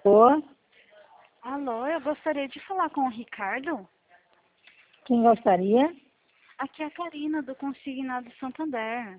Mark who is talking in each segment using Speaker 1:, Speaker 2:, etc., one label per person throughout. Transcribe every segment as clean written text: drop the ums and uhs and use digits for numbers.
Speaker 1: Ô,
Speaker 2: Alô, eu gostaria de falar com o Ricardo.
Speaker 1: quem gostaria?
Speaker 2: Aqui é a Karina, do Consignado Santander.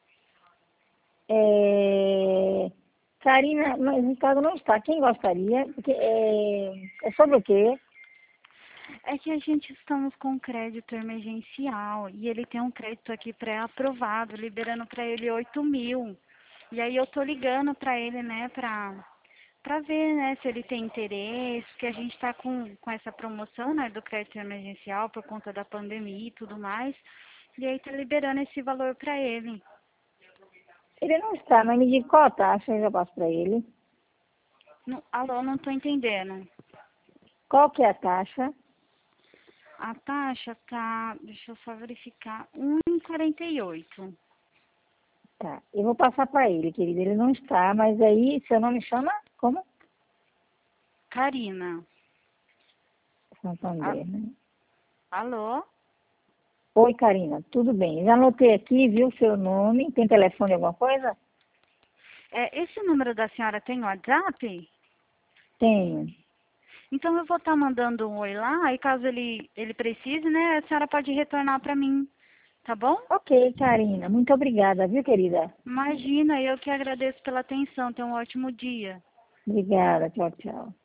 Speaker 1: Karina, mas o Ricardo não está. Quem gostaria? Porque, é sobre o quê?
Speaker 2: É que a gente estamos com crédito emergencial e ele tem um crédito aqui pré-aprovado, liberando para ele 8.000. E aí eu tô ligando para ele, né, pra ver, né, se ele tem interesse, porque a gente tá com essa promoção, né, do crédito emergencial por conta da pandemia e tudo mais. E aí tá liberando esse valor para ele.
Speaker 1: Ele não está, mas me diga qual a taxa, eu já passo para ele.
Speaker 2: Alô, não tô entendendo.
Speaker 1: Qual que é a taxa?
Speaker 2: A taxa tá, deixa eu só verificar, 1,48.
Speaker 1: Tá, eu vou passar para ele, querido. Ele não está, mas aí seu nome chama? Como?
Speaker 2: Karina.
Speaker 1: Santander, né?
Speaker 2: Alô?
Speaker 1: Oi, Karina, tudo bem? Já anotei aqui, viu o seu nome. Tem telefone, alguma coisa?
Speaker 2: Esse número da senhora tem WhatsApp?
Speaker 1: Tenho.
Speaker 2: Então eu vou estar mandando um oi lá, e caso ele precise, né, a senhora pode retornar para mim, tá bom?
Speaker 1: Ok, Karina, muito obrigada, viu, querida?
Speaker 2: Imagina, eu que agradeço pela atenção. Tenha um ótimo dia.
Speaker 1: Obrigada, tchau, tchau.